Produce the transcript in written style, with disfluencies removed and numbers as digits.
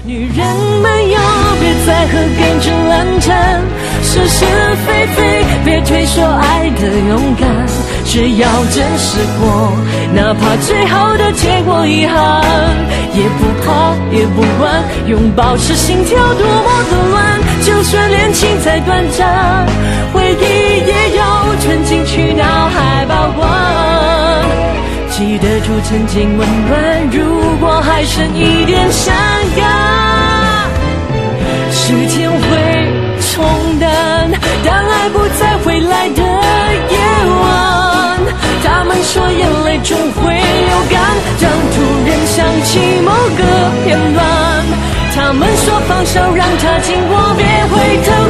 女人们哟，别再和感情冷战，是是非非，别推说爱的勇敢。只要真实过，哪怕最后的结果遗憾，也不怕也不管，拥抱是心跳多么的乱。就算恋情再短暂，回忆也有存进去脑海保管。记得住曾经温暖，如果还剩一点善感，时间会冲淡，当爱不再回来的夜晚。他们说眼泪终会有干，当突然想起某个片段。他们说放手让它经过，别回头